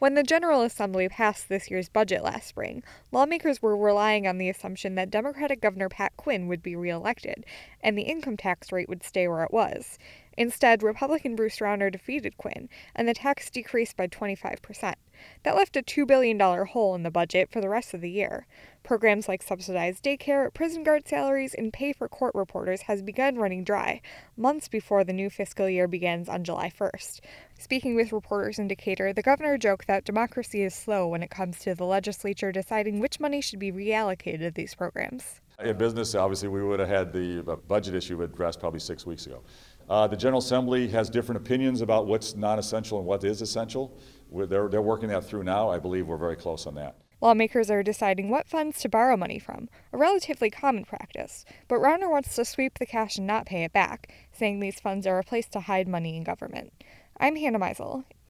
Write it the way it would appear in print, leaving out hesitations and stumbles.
When the General Assembly passed this year's budget last spring, lawmakers were relying on the assumption that Democratic Governor Pat Quinn would be reelected, and the income tax rate would stay where it was. Instead, Republican Bruce Rauner defeated Quinn, and the tax decreased by 25%. That left a $2 billion hole in the budget for the rest of the year. Programs like subsidized daycare, prison guard salaries, and pay for court reporters has begun running dry, months before the new fiscal year begins on July 1st. Speaking with Reporters in Decatur, the governor joked that democracy is slow when it comes to the legislature deciding which money should be reallocated to these programs. In business, obviously, we would have had the budget issue addressed probably 6 weeks ago. The General Assembly has different opinions about what's non-essential and what is essential. They're working that through now. I believe we're very close on that. Lawmakers are deciding what funds to borrow money from, a relatively common practice, but Rauner wants to sweep the cash and not pay it back, saying these funds are a place to hide money in government. I'm Hannah Meisel.